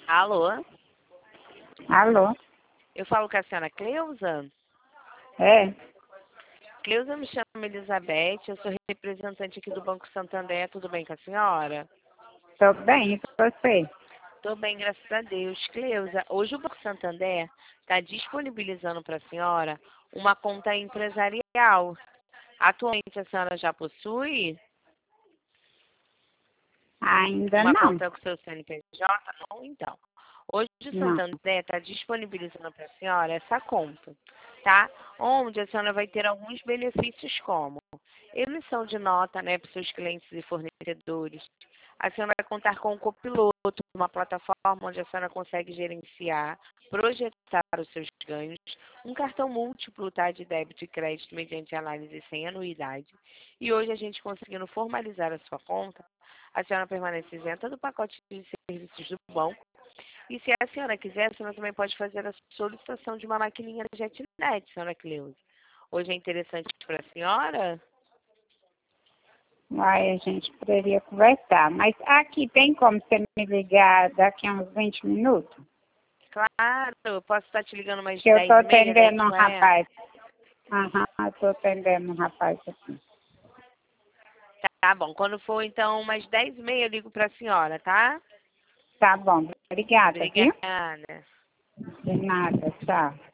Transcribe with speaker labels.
Speaker 1: Alô?
Speaker 2: Alô?
Speaker 1: Eu falo com a senhora Cleusa?
Speaker 2: É?
Speaker 1: Cleusa, me chamo Elizabeth, eu sou representante aqui do Banco Santander, tudo bem com a senhora?
Speaker 2: Tô bem, e você?
Speaker 1: Tô bem, graças a Deus. Cleusa, hoje o Banco Santander está disponibilizando para a senhora uma conta empresarial. Atualmente a senhora já possui
Speaker 2: Ainda
Speaker 1: uma
Speaker 2: não.
Speaker 1: conta com seu CNPJ? Não, então. Hoje o
Speaker 2: Não.
Speaker 1: Santander está disponibilizando para a senhora essa conta, tá? Onde a senhora vai ter alguns benefícios como emissão de nota, né, para os seus clientes e fornecedores. A senhora vai contar com um copiloto, uma plataforma onde a senhora consegue gerenciar, projetar os seus ganhos, um cartão múltiplo, tá, de débito e crédito mediante análise sem anuidade. E hoje a gente conseguindo formalizar a sua conta, a senhora permanece isenta do pacote de serviços do banco. E se a senhora quiser, a senhora também pode fazer a solicitação de uma maquininha da JetNet, senhora Cleusa. Hoje é interessante para a senhora?
Speaker 2: Aí a gente poderia conversar. Mas aqui tem como você me ligar daqui a uns 20 minutos?
Speaker 1: Claro, eu posso estar te ligando mais
Speaker 2: Que eu tô
Speaker 1: 10h30,
Speaker 2: atendendo um
Speaker 1: 10h40.
Speaker 2: rapaz. Aham, eu tô atendendo um rapaz aqui.
Speaker 1: Tá bom, quando for então umas 10h30 eu ligo para a senhora, tá?
Speaker 2: Tá bom, obrigada, viu?
Speaker 1: Obrigada.
Speaker 2: De nada, tchau.